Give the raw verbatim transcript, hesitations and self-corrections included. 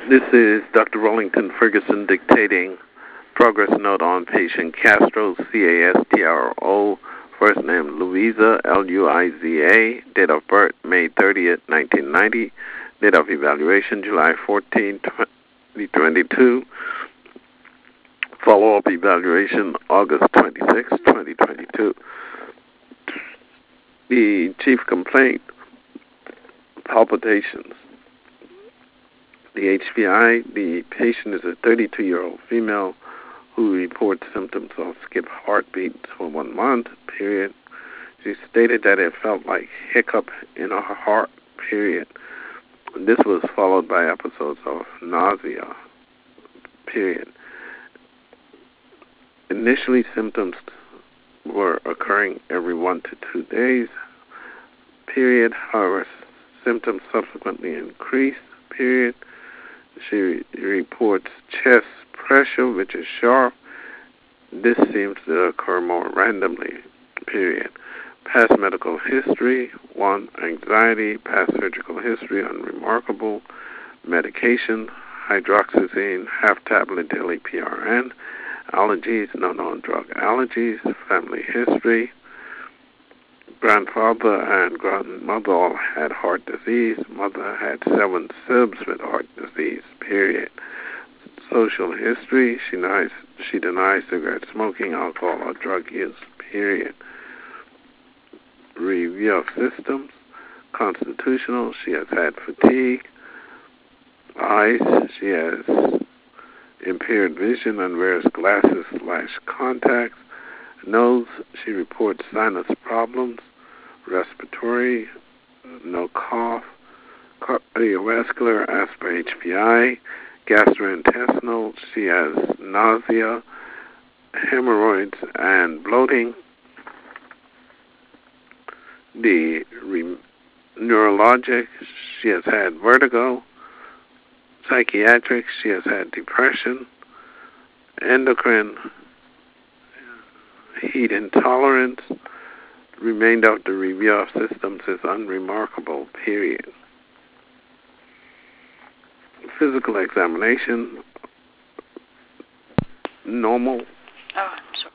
This is Doctor Rollington Ferguson dictating progress note on patient Castro, C A S T R O, first name Luiza, L U I Z A, date of birth May thirtieth, nineteen ninety, date of evaluation July fourteenth, twenty twenty-two, follow-up evaluation August twenty-sixth, twenty twenty-two. The chief complaint, palpitations. The H P I, the patient is a thirty-two-year-old female who reports symptoms of skip heartbeats for one month, period. She stated that it felt like hiccup in her heart, period. This was followed by episodes of nausea, period. Initially, symptoms were occurring every one to two days, period. However, symptoms subsequently increased, period. She reports chest pressure, which is sharp. This seems to occur more randomly, period. Past medical history, one, anxiety. Past surgical history, unremarkable. Medication, hydroxyzine, half-tablet daily P R N. Allergies, no known drug allergies. Family history. Grandfather and grandmother all had heart disease. Mother had seven sibs with heart disease, period. Social history, she denies, she denies cigarette smoking, alcohol, or drug use, period. Review of systems, constitutional, she has had fatigue. Eyes, she has impaired vision and wears glasses slash contacts. Nose, she reports sinus problems. Respiratory, no cough. Cardiovascular, asked for H P I. Gastrointestinal, she has nausea, hemorrhoids, and bloating. The re- neurologic, she has had vertigo. Psychiatric, she has had depression. Endocrine, heat intolerance. Remainder of the review of systems is unremarkable, period. Physical examination, normal. Oh, I'm sorry.